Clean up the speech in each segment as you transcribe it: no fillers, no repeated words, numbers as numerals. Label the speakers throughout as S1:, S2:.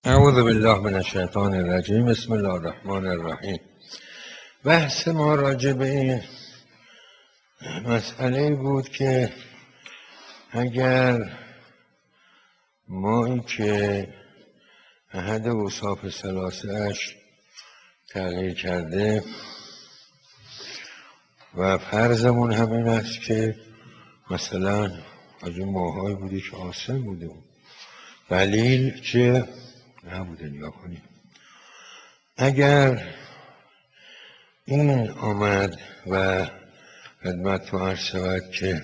S1: اعوذ بالله من الشیطان الرجیم. بسم الله الرحمن الرحیم. بحث ما راجع به این مسئله بود که اگر مایی که احد اوصاف ثلاثه اش تغییر کرده و فرضمون همین است که مثلا از اون ماهایی بودی که آسم بوده بلیل که نبوده. نگاه کنیم اگر این آمد و خدمت تو عرض شود که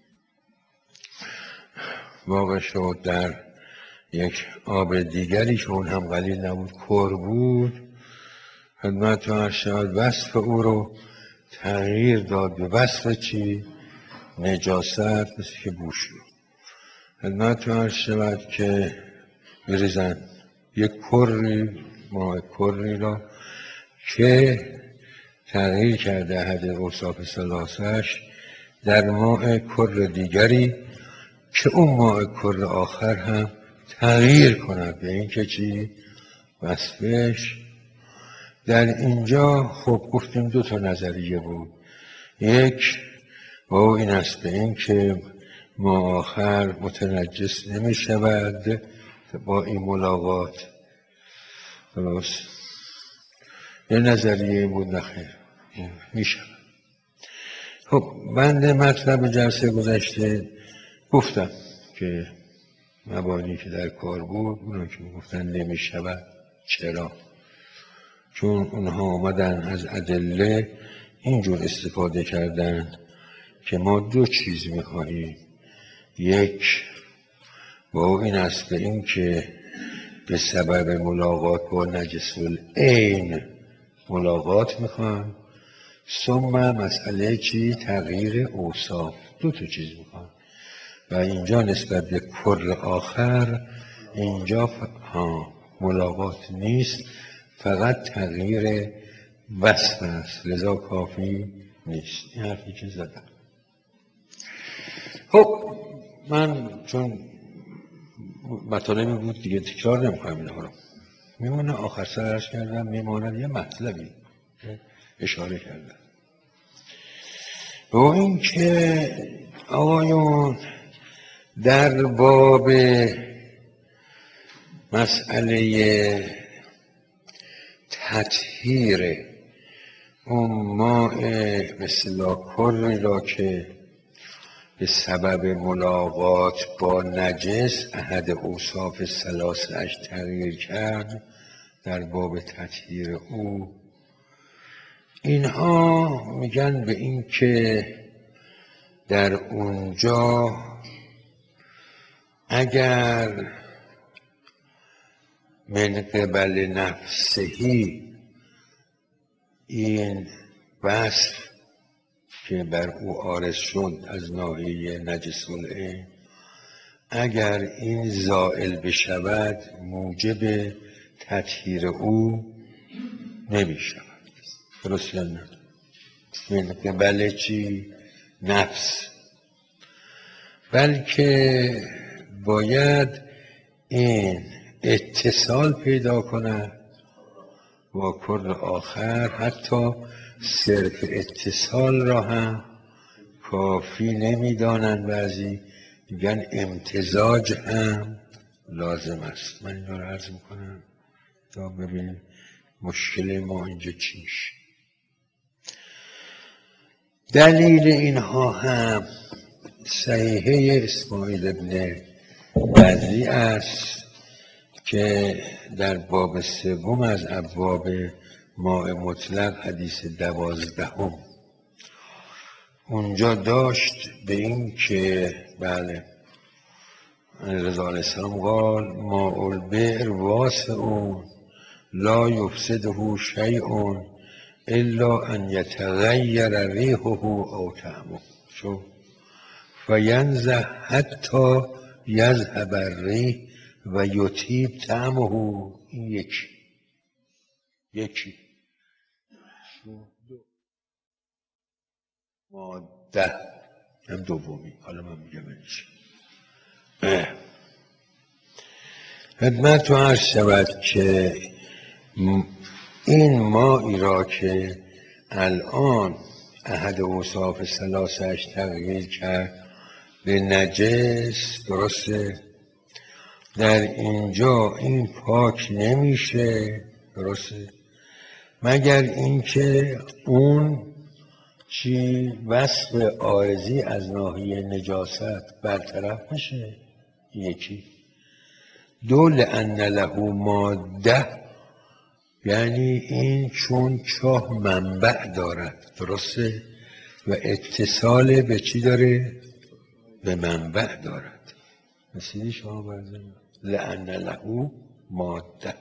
S1: واقع شد در یک آب دیگری که اون هم قلیل نبود، کر بود، خدمت تو عرض شود وصف او رو تغییر داد به وصف چی؟ نجاست، مثل که بوش رو خدمت تو عرض شود که بریزن یک کری، ماه کری را که تغییر کرده احد اوصاف ثلاثه‌اش در ماء کر دیگری که اون ماء کر آخر هم تغییر کند به این که چی؟ وصفش. در اینجا خب گفتیم دو تا نظریه بود. یک با این است به این که ما آخر متنجس نمی شود با این ملاقات. خلاص یه نظریه بود نخیر می شود. خب بنده مطلب جلسه گذشته گفتم که مبانی که در کار بود اونا که گفتن نمی شود. چرا؟ چون اونها آمدن از ادله اینجور استفاده کردن که ما دو چیز میخواهیم. یک با این است به این که به سبب ملاقات با نجس العین ملاقات میخوان، ثم مسئله چی؟ تغییر اوصاف. دو تا چیز میخوان و اینجا نسبت به کر آخر اینجا ملاقات نیست، فقط تغییر وصف است، لذا کافی نیست. این حرفی که زدم. خب من چون مطالبی بود دیگه تکرار نمی‌کنم اینها رو، میمونه آخر سر عرض کردم میماند یه مطلبی اشاره کردم با این که آقایون در باب مسئله تطهیر اون ماء به اصطلاح کری را که به سبب ملاقات با نجس احد اوصاف ثلاثه اش تغییر کرد، در باب تطهیر او اینها میگن به این که در اونجا اگر من قبل نفسهی این وصف که بر او عارض شد از ناحیه نجس العین، اگر این زائل بشود موجب تطهیر او نمی شود. درست یا نه؟ من قبل چی؟ نفس. بلکه باید این اتصال پیدا کند با کر آخر. حتی صرف اتصال را هم کافی نمیدانند، بعضی میگن امتزاج هم لازم است. من اینو رو عرض میکنم تا ببینیم مشکل ما اینجا چی میشه. دلیل اینها هم صحیحه اسماعیل ابن بدری است که در باب سوم از ابواب ماء مطلق حدیث 12 اونجا داشت به این که بله رضا علیه السلام قال ماء البئر واسع لا یفسده شیء الا ان یتغیر ریحه او طعمه فینزه حتی یذهب الریح و یطیب طعمه. این یکی ماده هم دومی. حالا من میگم اینش خدمت تو عرض شود که این مایی را که الان احد اوصاف ثلاثه‌اش تغییر کرد به نجس، درسته؟ در اینجا این پاک نمیشه، درسته؟ مگر اینکه اون چی وصف عارضی از ناحیه نجاست برطرف بشه. یکی دو، لأن له ماده، یعنی این چون چاه منبع دارد، درسته؟ و اتصال به چی داره؟ به منبع دارد. رسیدی شما برزن؟ لأن له ماده.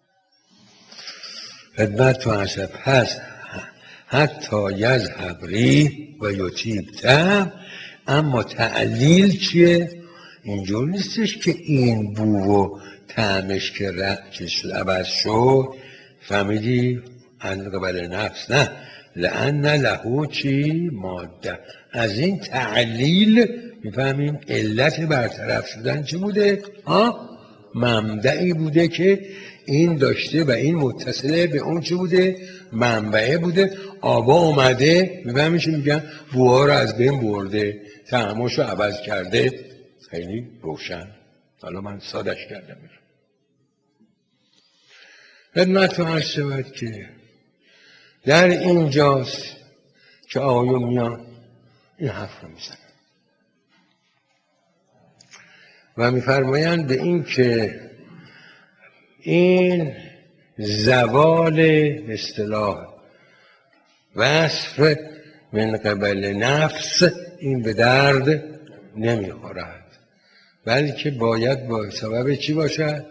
S1: خدمت تو عرض. پس حتی یذهب ریح و یطیب طعم. اما تعلیل چیه؟ اینجور نیستش که این بو و طعمش که عوض شد فهمیدی عن قبل نفس، نه، لأن له چی؟ ماده. از این تعلیل میفهمیم علت برطرف شدن چی بوده؟ منبعی بوده که این داشته و این متصله به اون چی بوده؟ منبعه بوده. آبا اومده میفهمی چی میگن؟ بوها رو از بین برده، طعمش رو عوض کرده. خیلی روشن. حالا من سادش کردم. خدمت عرض شود که در اینجاست که آقایون میان این حرف رو میزنن و میفرمایند به این که این زوال اصطلاح وصف من قبل نفس این به درد نمیخورد، بلکه باید با سبب چی باشد؟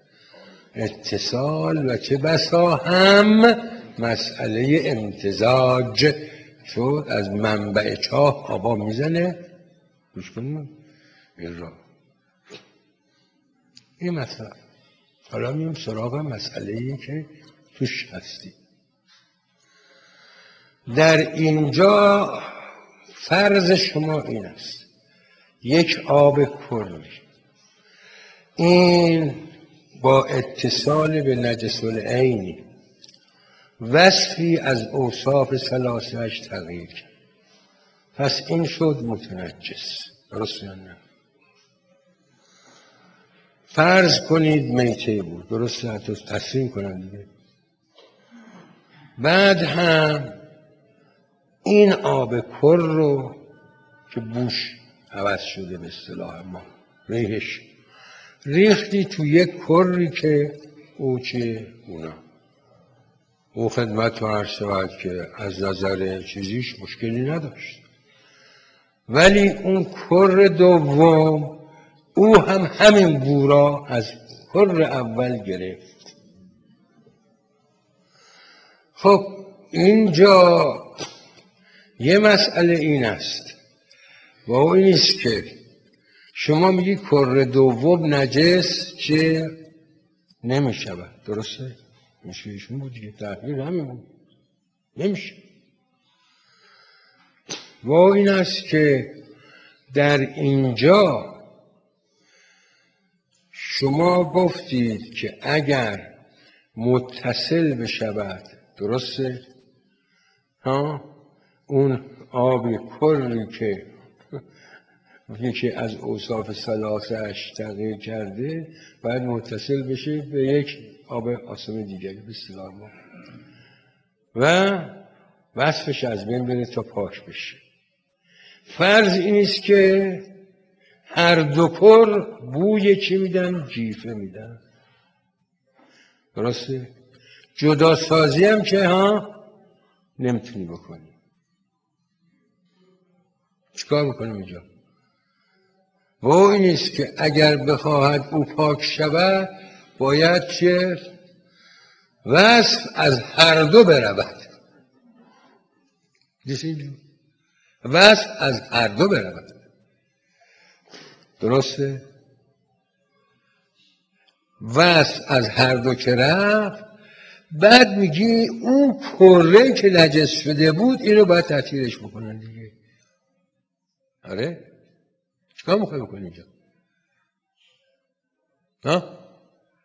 S1: اتصال، و چه بسا هم مسئله امتزاج، چون از منبع چاه آبا میزنه. گوش کنیم این را، این مسئله. حالا میم سراغ مسئله‌ای که توش هستی. در اینجا فرض شما این است یک آب کلی این با اتصال به نجس العینی وصفی از اوصاف ثلاثه‌اش تغییر کرد، پس این شد متنجس، درست یا نه؟ فرض کنید میته بود، درسته؟ حتی تصمیم کنن دیگه. بعد هم این آب کر رو که بوش عوض شده به اصطلاح ما، ریحش ریختی تو یک کری که او چه اونا او خدمت رو عرض شود که از نظر چیزیش مشکلی نداشت، ولی اون کر دوم او هم همین بو را از کر اول گرفت. خب اینجا یه مسئله این است و این است که شما میگی کر دوم نجس چه نمی شود، درسته؟ میشه ایشون بود دیگه، تحقیر همین بود، نمیشه. و این است که در اینجا شما گفتید که اگر متصل بشود، درسته؟ اون آب کلی که یکی از اوصاف ثلاثه‌اش تغییر کرده باید متصل بشه به یک آب آسم دیگری به اصطلاح ما و وصفش از بین بره تا پاک بشه. فرض این است که هر دو کر بوی چی میدن؟ جیفه میدن، درسته؟ جدا سازی هم که نمیتونی بکنی. چیکار میکنیم اینجا؟ و این است که اگر بخواهد او پاک شود باید چه؟ وصف از هر دو برود. وصف از هر دو برود، درسته؟ وصف از هر دو که رفت، بعد میگی اون کره که نجس شده بود اینو باید تطهیرش بکنن دیگه. آره؟ چیکار میخوای بکنی اینجا؟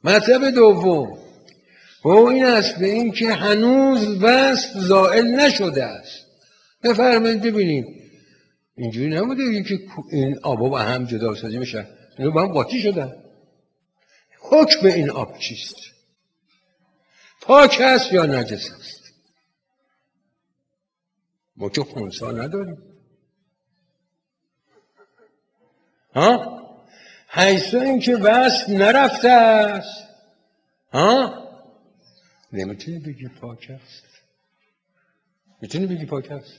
S1: مطلب دوم و این است به این که هنوز وصف زائل نشده است. بفرمایید ببینید اینجوری نبوده که این آبا با هم جدا سازی میشن، اینا با هم قاطی شدن. حکم این آب چیست؟ پاک است یا نجس است؟ ما که خنثی نداریم. ها؟ حیث اینکه وصف نرفته است، ها؟ نمیتونی بگی پاک است. میتونی بگی پاک است.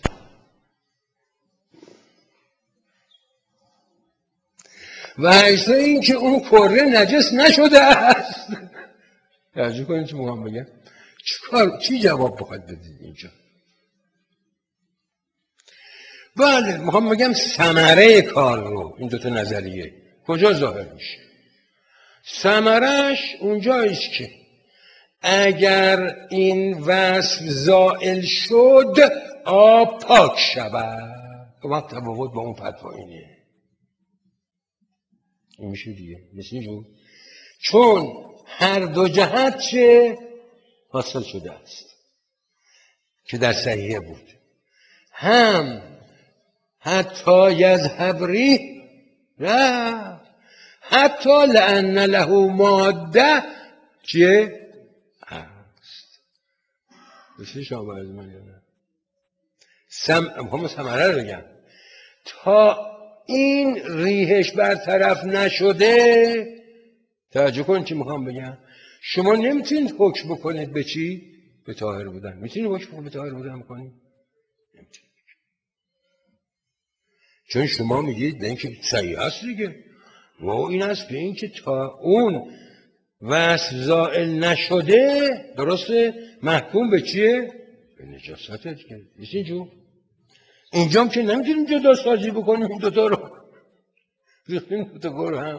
S1: و حیث اینکه اون کره نجس نشده است. توجه کنید چی میخوام بگم. چی جواب بخواد بدید اینجا؟ بله میخوام بگم ثمره کار رو، این دوتا نظریه کجا ظاهر میشه؟ ثمرش اونجاییست که اگر این وصف زائل شد آب پاک شود. وقت تفاوت با اون فتوا اینه. این میشه دیگه مثل جو چون هر دو جهت چه حاصل شده است که در صحیحه بود، هم حتی یذهب ریح نه حتی لأن له ماده چه هست. بسید شما از من یا نه همه ثمره رو بگم تا این ریحش برطرف نشده. توجه کن چی میخوام بگم. شما نمیتونید حکم بکنید به چی؟ به طاهر بودن. میتونید حکم به طاهر بودن بکنید؟ نمیتونید. چون شما میگید به اینکه صحیح هست دیگه و این است به اینکه تا اون وصف زائل نشده درسته محکوم به چیه؟ به نجاسته دیگه. نیست جو اینجام که نمیتونیم جدا سازی بکنیم این دوتا رو. این دوتا رو هم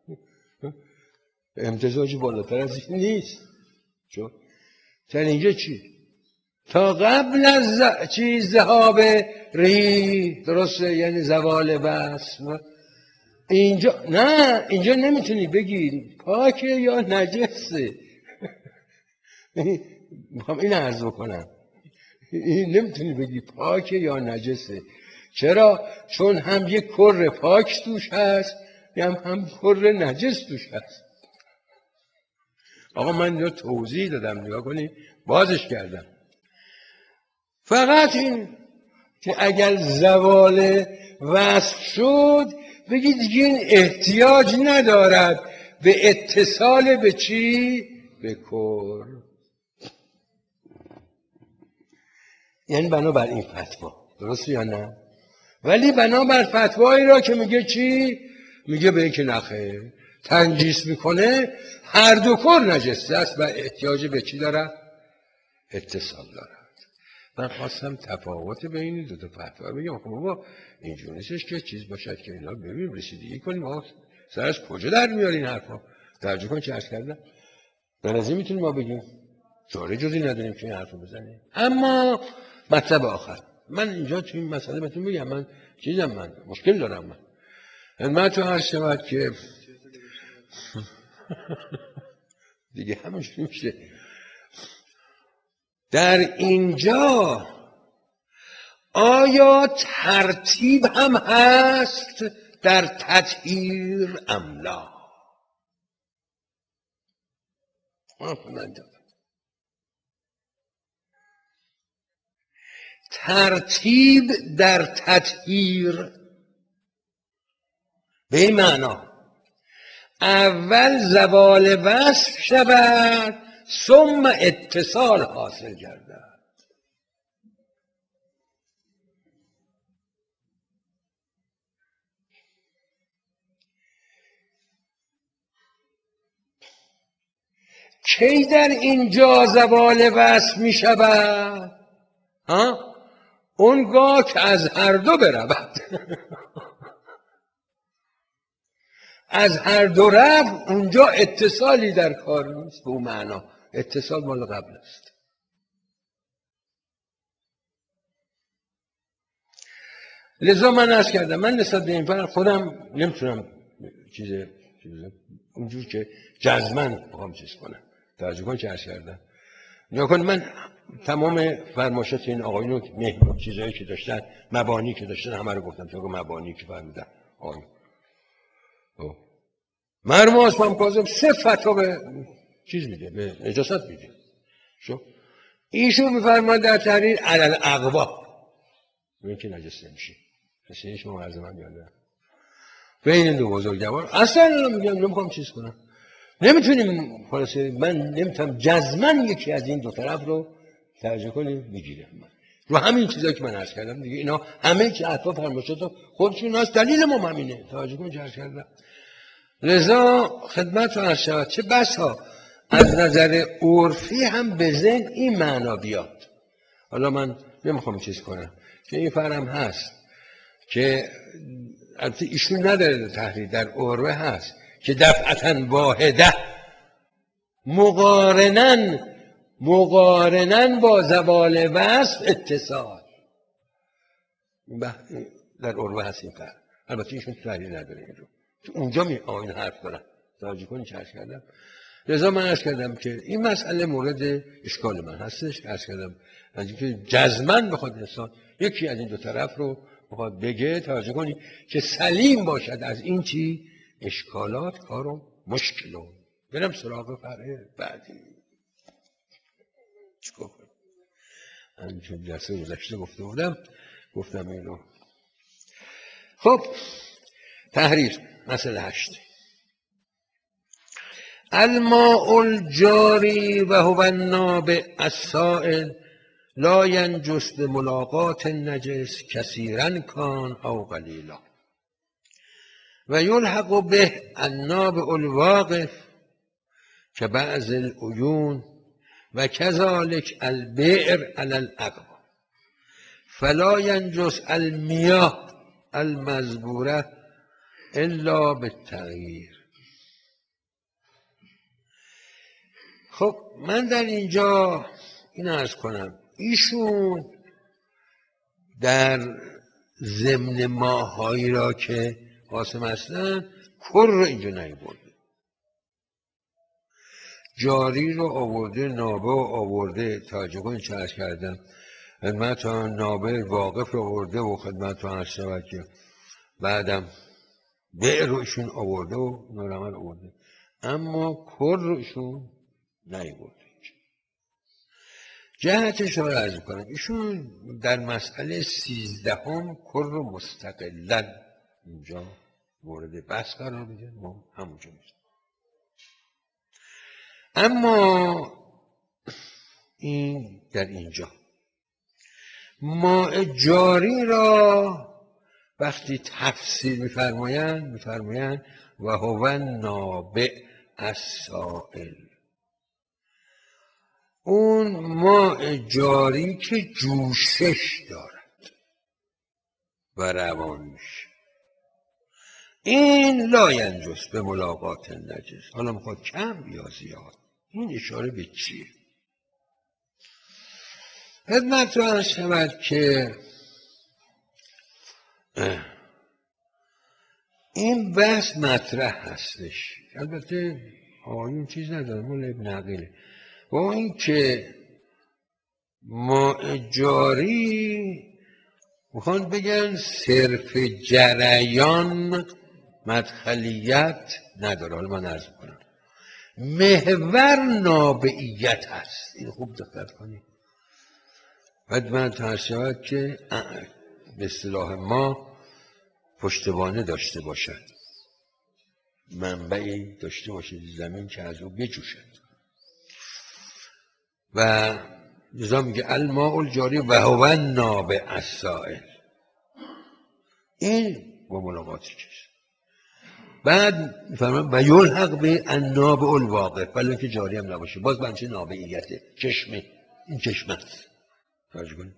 S1: امتزاج بالاتر از این نیست. چون تا اینجا چی؟ تا قبل از ذهاب ریح درسته یعنی زوال وصف. اینجا نه اینجا نمیتونی بگی پاکه یا نجسه. میخوام این عرض بکنم این نمیتونی بگی پاکه یا نجسه. چرا؟ چون هم یک کر پاک توش هست هم کر نجس توش هست. آقا من اینجا توضیح دادم نگاه کنی بازش کردم. فقط این که اگر زوال وصف شد بگید دیگه این احتیاج ندارد به اتصال به چی؟ به کر. یعنی بنابر این فتوا درسته یا نه؟ ولی بنابر فتوایی را که میگه چی؟ میگه به این که نخه تنجیس میکنه هر دو کر نجسته است و احتیاج به چی دارد؟ اتصال دارد. من خواستم تفاوت بین این دو تا فتوا بگم. خب بابا اینجور نیستش که چیز باشد که اینا ببینیم رسیدگی کنیم آقا سرش کجا در میاری این حرفا. توجه کن چه عرض کردم. به نظر میتونیم ما بگیم چاره جزی نداریم که این حرفو بزنیم. اما مطلب آخر من اینجا تو این مسئله بهتون بگم من مشکل دارم. من تو هر شود که دیگه همونجوری میشه. در اینجا آیا ترتیب هم هست در تطهیر ام لا؟ ترتیب در تطهیر به این معنا اول زوال وصف شود ثم اتصال حاصل گردد. کی در اینجا زوال وصف می شود؟ اونگاه که از هر دو برود. از هر دو رفت اونجا اتصالی در کار نیست. به اون معنا اتصال مال قبل است. لذا من عرض کردم من نسبت به این فرق خودم نمیتونم چیز اونجور که جزمن بخوام چیز کنم. توجه کن چه عرض کردم. نیا کن من تمام فرمایشات این آقایون رو چیزایی که داشتن، مبانی که داشتن همه رو گفتم. تو مبانی که فرمودن آقایون مرحوم آسمان کاظم 3 فتوا به چیز میده، به نجاست میده. شو ایشون میفرماد در تحریر علل اقوا این که نجس نمیشه. مثل شما عرض من یاده بین این دو بزرگوار اصلا نمیگم، نمیخوام چیز کنم. نمیتونیم خلاصه من نمیتونم جزمن یکی از این دو طرف رو ترجمه کنیم بگیرم. رو همین چیزایی که من عرض کردم دیگه، اینا همه چی حتی فرمایشات خودشون هست، دلیل ما همینه. توجه کن چه عرض کردم. لذا خدمت رو عرض شود چه بسا از نظر عرفی هم به ذهن این معنا بیاد. حالا من نمیخوام چیز کنم که این فرم هست که البته ایشون نداره تحریر، در عروه هست که دفعتا واحده مقارنن با زوال وصف اتصال. در عروه هست این فرم. البته ایشون تحریر نداره این رو، اونجا این حرف دارم. توجه کنید چه عرض کردم. لذا من عرض کردم که این مسئله مورد اشکال من هستش. عرض کردم از اینکه جزمن بخواد انسان یکی از این دو طرف رو بخواد بگه، توجه کنید که سلیم باشد از این چی اشکالات کارو مشکلو. برم سراغ فرع بعدی. چیکار کنم؟ همینطور جلسه گذشته گفتم اینو. خب تحریر مسئله 8. الماء الجاری و هو النابع السائل لا ینجس به ملاقات النجس کثیرا کان او قلیلا و یلحق به النابع الواقف که بعض العیون و کذالک البئر علی الاقوا فلا ینجس المیاه المزبوره الا بالتغییر. خب من در اینجا این عرض کنم ایشون در ضمن ماهایی را که قاسم هستن کر رو اینجا نیاورده، جاری رو آورده، نابع رو آورده. توجه کنید چه عرض کردم خدمت نابع واقف رو آورده و خدمت عرض شود که بعدم بئر رو ایشون آورده و نورمن آورده، اما کر رو ایشون نیاورده. جهتش رو عرض کنم ایشون در مسئله 13 کر رو مستقلاً اینجا مورد بحث قرار میده، ما همونجا میشه. اما این در اینجا ماء جاری را وقتی تفسیر میفرمایند و هو النابع السائل، اون ماء جاری که جوشش دارد و روان میشه، این لا ینجس به ملاقات النجس. حالا میخواد کم یا زیاد، این اشاره به چیه؟ خدمت رو عرض شود که این بحث مطرح هستش. البته آیون چیز نداره، مال ابن عقیله. با این که ماء جاری میخوان بگن صرف جریان مدخلیت نداره. حالا من عرض کنم محور نابعیت هست. این خوب دقت کنید. بعد من ترشد که به اصطلاح ما پشتوانه داشته باشد، منبعی داشته باشد زمین که از او بجوشد. و نظام میگه الماء الجاری و هو النابع السائل، این با ملاقاتی کش. بعد میفرمان و یلحق به النابع الواقف، ولی که جاری هم نباشه، باز بنچه نابعیته. چشمه، این چشمه است. توجه کنید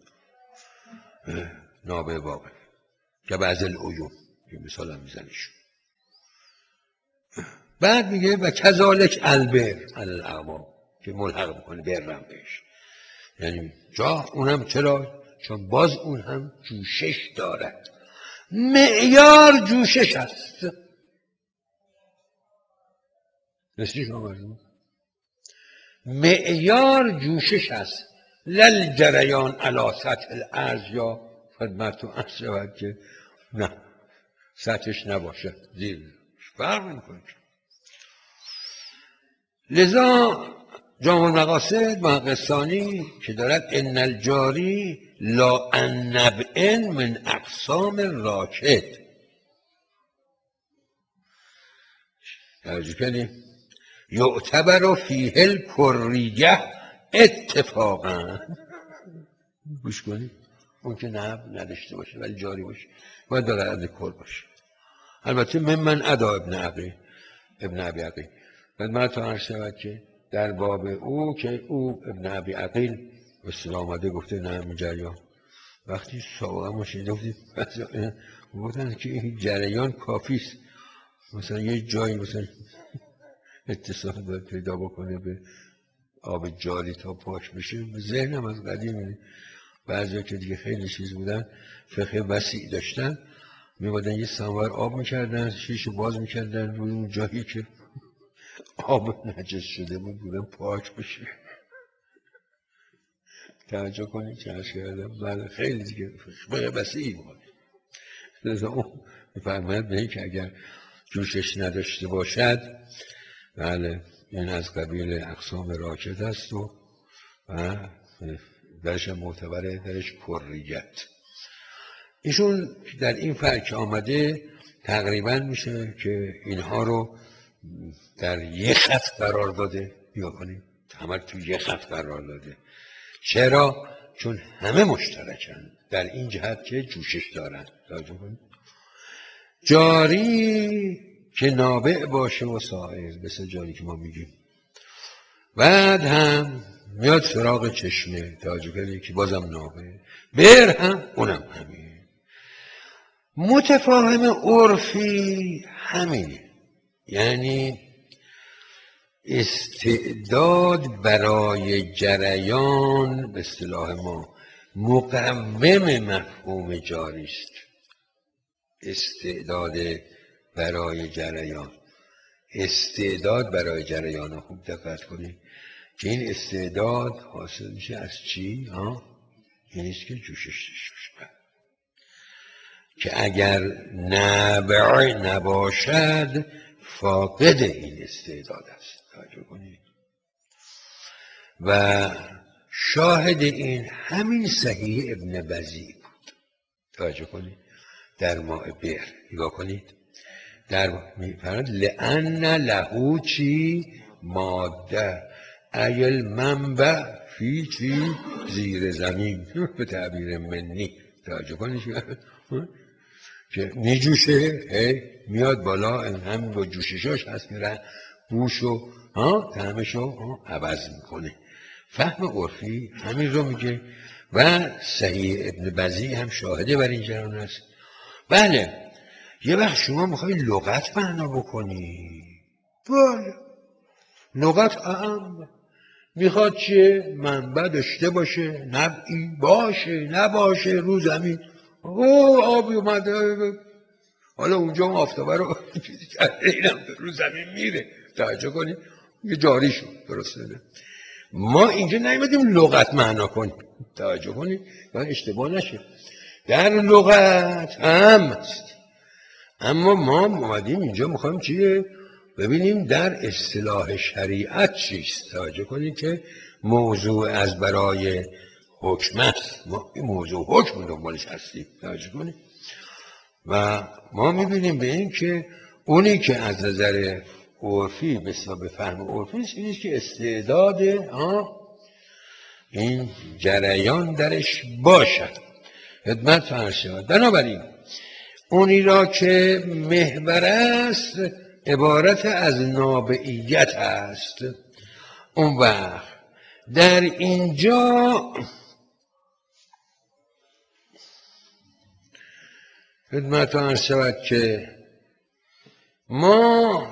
S1: نابع واقف که بعض العیون که مثال هم میزنیشون. بعد میگه و کذالک البر الاعمام که ملحق بکنه برم بهش، یعنی جا اونم چرا؟ چون باز اون هم جوشش دارد. معیار جوشش هست. رسیش آمدیم معیار جوشش هست لل جریان علی سطح الارض یا خدمت عرض شود که نه سطحش نباشه زیر فرق نمی‌کنه. لذا جامع المقاصد محقق که دارد ان الجاری لا ان نبع من اقسام راکد توجه کنیم یعتبر فیه الکریه اتفاقا گوش کنید اون که نبع نداشته باشه ولی جاری باشه باید دارد کل باشه. البته من ادا ابن ابی عقیل خدمت عرض شود که در باب او که او ابن ابی عقیل اصطلاح آمده گفته نه همین جریان وقتی سابقه ما شنیده گفتن که این جریان کافیست مثلا یه جایی مثلا اتصال باید پیدا بکنه به آب جاری تا پاک بشه ذهنم از قدیم بعضی که دیگه خیلی چیز بودن فقه وسیع داشتن میبادن یه سنور آب میکردن شیش باز میکردن روی اون جایی که آب نجس شده بود بودن پاک بشه توجه کنید چه عرض کردم بله خیلی دیگه فقه وسیعی بود. لذا اون میفرماید به این که اگر جوشش نداشته باشد بله این از قبیل اقسام راکد است و درش معتبره درش کریت. ایشون در این فرق آمده تقریبا میشه که اینها رو در یک خط قرار داده بیا کنیم همه تو یک خط قرار داده. چرا؟ چون همه مشترکن در این جهت که جوشش دارن. جاری که نابع باشه و سائر مثل جاری که ما میگیم بعد هم میاد سراغ چشمه تاجگری که بازم نابع بر هم اونم همین متفاهم عرفی همینه یعنی استعداد برای جریان به اصطلاح ما مقوم مفهوم جاری است. استعداد برای جریان خوب دقت کنید که این استعداد حاصل میشه از چی؟ این است که جوشش داشته که اگر نبع نباشد فاقد این استعداد است. توجه کنید و شاهد این همین صحیح ابن بزی بود. توجه کنید در ماء بئر نگاه کنید در میفرماید لأن له چی ماده ایل منبع فی چی زیر زمین به تعبیر منی. توجه کنید که میجوشه میاد بالا همین با جوششاش هست میره بوشو طعمشو عوض میکنه. فهم عرفی همین رو میگه و صحیح ابن بزی هم شاهده بر این جریان است. بله یه وقت شما میخوایی لغت معنا بکنی بله لغت اهم میخواد چیه منبع داشته باشه نبعی باشه نباشه رو زمین آبی اومده حالا اونجا اون آفتابه رو اینم رو زمین میره. توجه کنید یه جاری شد درسته نه ما اینجا نیومدیم لغت معنا کنیم. توجه کنید من اشتباه نشه در لغت هم است اما ما اومدیم اینجا میخوایم چیه ببینیم در اصطلاح شریعت چیست. توجه کنید که موضوع از برای حکم است ما این موضوع حکم دنبالش هستیم. توجه کنید و ما میبینیم به این که اونی که از نظر عرفی به فهم عرفی اینیست که استعداد این جریان درش باشد. خدمت فرض شود بنابراین اونی را که محور است عبارت از نابعیت است. اون وقت در اینجا خدمت فرض شود که ما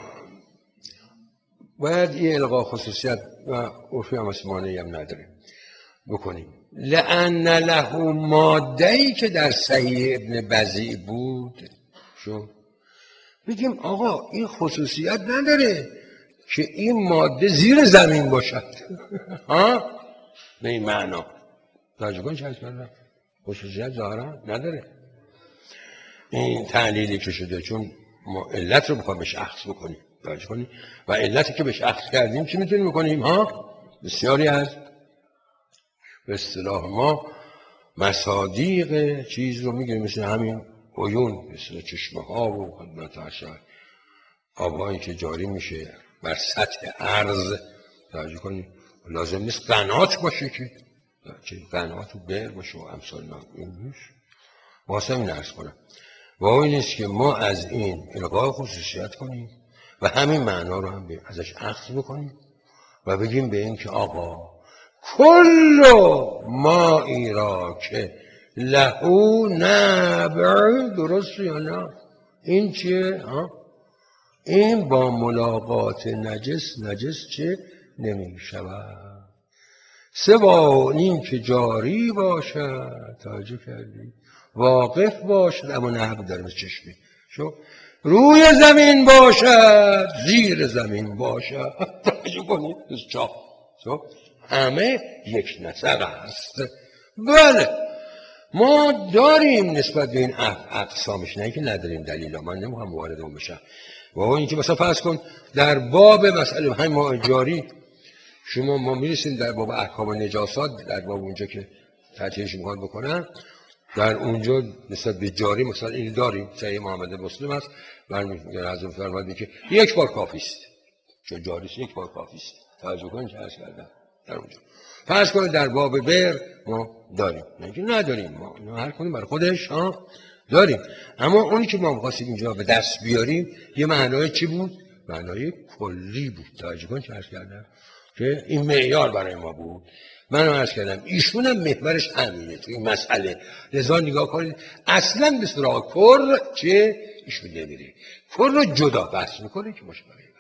S1: باید یه الغا خصوصیت و عرفی هم اسمانه هم نداریم بکنیم. لأن له ماده‌ای که در صحیح ابن بزی بود شو بگیم آقا این خصوصیت نداره که این ماده زیر زمین باشد. ها به این معنا توجه کن. چه کردم خصوصیت ظاهرا نداره این تعلیلی که شده، چون ما علت رو بخوایم بهش اخذ بکنیم. توجه کنیم و علتی که بهش اخذ کردیم چی میتونیم بکنیم؟ ها بسیاری از به اصطلاح ما مصادیق چیز رو میگیریم، مثل همین عیون، مثل چشمه ها و خدمت عرض آبهایی که جاری میشه بر سطح ارض. توجه کنید لازم نیست قنات باشه که قنات و بر باشه و امثال این واسه این عرض کنم و این نیست که ما از این القای خصوصیت کنیم و همین معنا رو هم ازش اخذ بکنیم و بگیم به این که آقا کل ما را که لهو نبع، درست یا نه؟ این چیه؟ این با ملاقات نجس چه نمی شود سوا این که جاری باشد. توجه کردی؟ واقف باشد، اما نبع داره مثل چشمی شو روی زمین باشد زیر زمین باشد. توجه کنید همه یک نسق است. بله ما داریم نسبت به این اقسامش، نه که نداریم دلیل ها. من نمیخوام وارد اون بشم و این که مثلا فرض کن در باب مسئله همین ماء جاری شما ما میرسیم در باب احکام نجاسات، در باب اونجا که تحتیلش میخوان بکنن، در اونجا نسبت به جاری مثلا این داریم. صحیح محمد مسلم هست برمیگرده حضرت فرمودن که یک بار کافی است، چون جاریش یک بار کافی است. توجه کنید چه عرض کردم در اونجا. فرض کنید در باب بر ما داریم، نه که نداریم، ما هر کنیم برای خودش داریم. اما اونی که ما می‌خواستیم اینجا به دست بیاریم یه معنای چی بود؟ معنای کلی بود. توجه کنید چه عرض کردم که این معیار برای ما بود. من عرض کردم ایشون هم محورش همینه تو این مسئله. لذا نگاه کنید اصلا به سراغ کر چه ایشون نمیره، کر رو جدا بحث میکنه که مشکلی